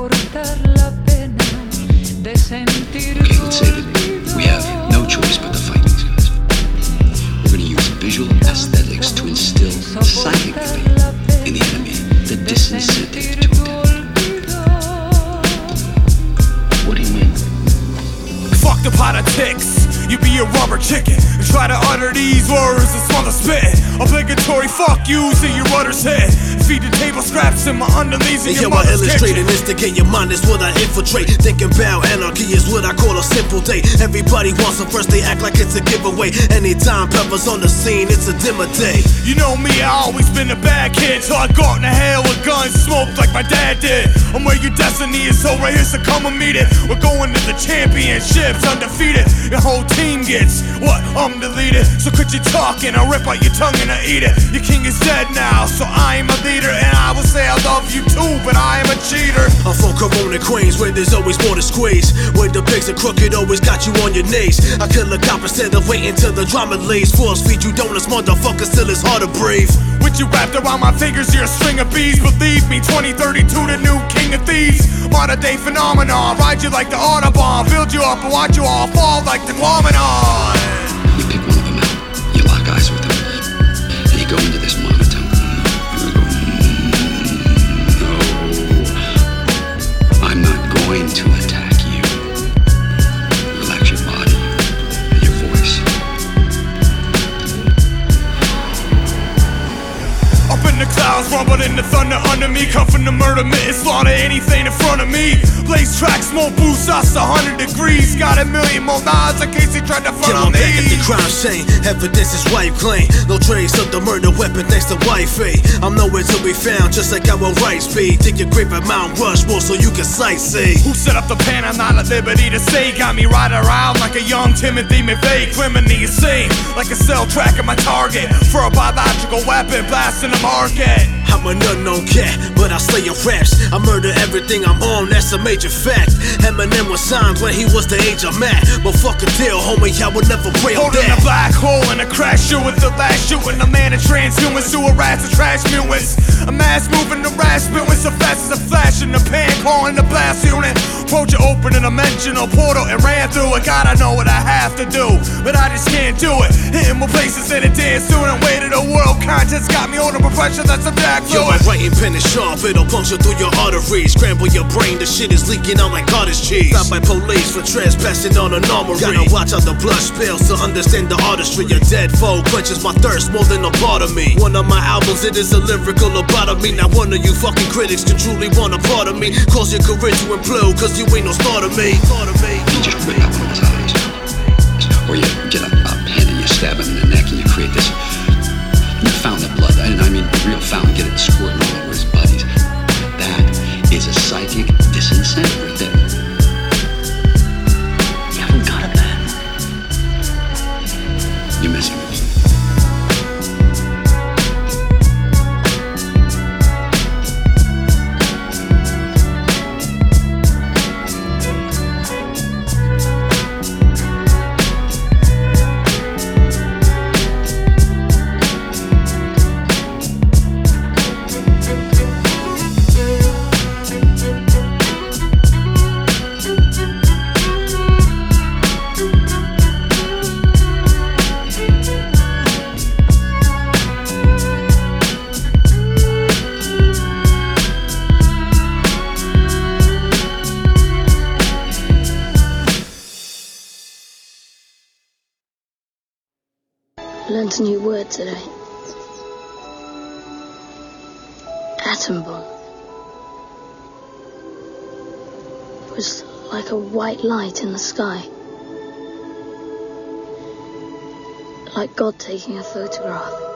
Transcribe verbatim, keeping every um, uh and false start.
let's say that we have no choice but to fight these guys. We're going to use visual aesthetics to instill psychically in the enemy the disincentive to attack. What do you mean? Fuck the politics. You be a rubber chicken and try to utter these words and smother spit. Obligatory fuck you to your rudder's head. Feed the table scraps in my underneath in hey, your yo, I mother's illustrate kitchen. and instigate your mind is what I infiltrate. Thinking about anarchy is what I call a simple day. Everybody wants them first, they act like it's a giveaway. Anytime Pepper's on the scene, it's a dimmer day. You know me, I always been a bad kid, so I go out in the hell with guns, smoked like my dad did. I'm where your destiny is, so right here, so come and meet it. We're going to the championships, undefeated. Your whole team gets what? I'm the leader. So quit your talking, I'll rip out your tongue and I'll eat it. Your king is dead now, so I am a leader. And I will say I love you too, but I am a cheater. I'm from Corona, Queens, where there's always more to squeeze. Where the pigs are crooked, always got you on your knees. I kill a cop instead of waiting till the drama leaves. Force feed you donuts, motherfucker, still it's hard to breathe. With you wrapped around my fingers, you're a string of bees. Believe me, twenty thirty-two, the new king of thieves. Modern day phenomenon, ride you like the Autobahn. Build you up and watch you all fall like the Guamanon. You pick one of them out, you lock eyes with them, and you go into this monotone. No, I'm not going to attack you. Relax your body and your voice. Up in the clouds, rumble in the thunder under me. Come from the murder mitten, slaughter anything in front of me. Blaze tracks, smoke boost us a hundred degrees. Got a million more knives in case he tried to front on I'm back at the me. crime scene, evidence is wipe clean. No trace of the murder weapon thanks to wifey. I'm nowhere to be found, just like our rights be. Dig your grave at Mount Rushmore so you can sightsee. Who set up the pen? I'm not at liberty to say. Got me riding around like a young Timothy McVeigh. Criminally insane, like a cell tracking my target for a biological weapon, blasting the market. I'm an unknown cat, but I slay your raps. I murder everything I'm on, that's a major fact. Eminem was signed when he was the age of Matt. But fuck a deal, homie, I would never break Holding that. a black hole in a crash shoe with the last shooting. A man of transhumans to harass the trash mutants. A mass moving the rash spewing so fast as a flash in the pan, calling the blast unit. Approach it, open a dimensional portal and ran through it. God, I know what I have to do, but I just can't do it. Hitting more places than a dance student. Weight of the world contents got me on a pressure that's a black Yo, fluid. my writing pen is sharp, it'll puncture through your arteries. Scramble your brain, the shit is leaking out like cottage cheese. Stopped by police for trespassing on an armory. Gotta watch out the blood spills to understand the artistry. Your dead foe quenches my thirst more than a part of me. One of my albums, it is a lyrical lobotomy. Now one of you fucking critics can truly want a part of me. Cause your career to implode, cause you ain't no start of me. You just rip out one of his eyes. Or you get a, a pen and you stab him in the neck and you create this. You found the blood, and I mean real fountain, get it squirting all over his buddies. That is a psychic disincentive right there. You haven't got it, man. You're missing it. I learned a new word today. Atom bomb. It was like a white light in the sky. Like God taking a photograph.